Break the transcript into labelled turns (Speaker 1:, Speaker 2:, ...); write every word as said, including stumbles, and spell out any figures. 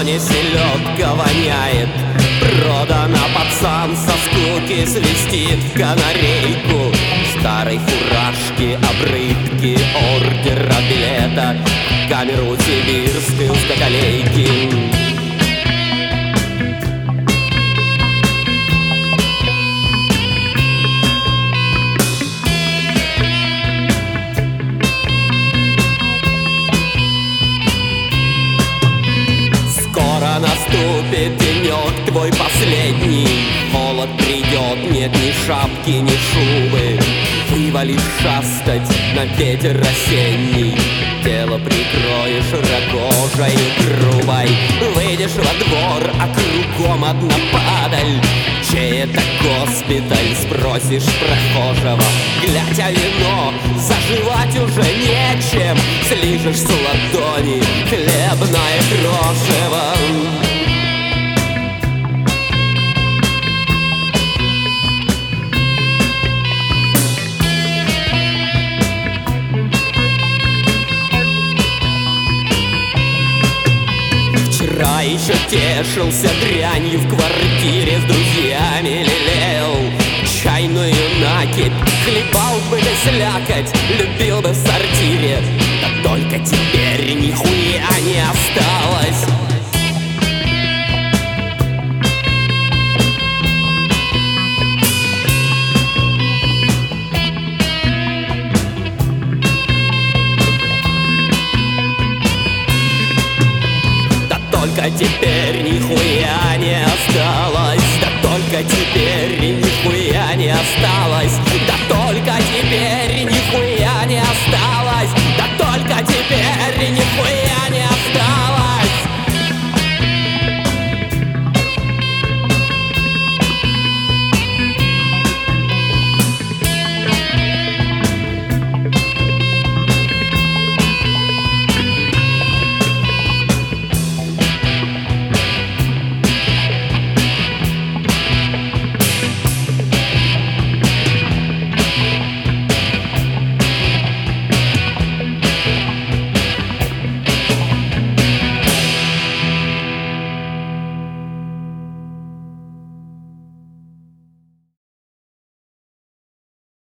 Speaker 1: зоне селедка воняет. Продана пацан со скуки, свистит в канарейку. Старой фуражки, обрывки ордера билета, камеру сибирскую в коколейки. Наступит денек твой последний, холод придет, нет ни шапки, ни шубы. Вывалишь шастать на ветер осенний, тело прикроешь рогожей грубой. Выйдешь во двор, а кругом одна падаль. Чей это госпиталь, спросишь прохожего. Глядя вино, заживать уже нечем, слижешь с ладони хлебное крошево. Вчера еще тешился дрянью в квартире, с друзьями лелеял чайную накипь, хлебал бы да слякоть, любил бы в сортире. Да только теперь нихуя не осталось. Только теперь нихуя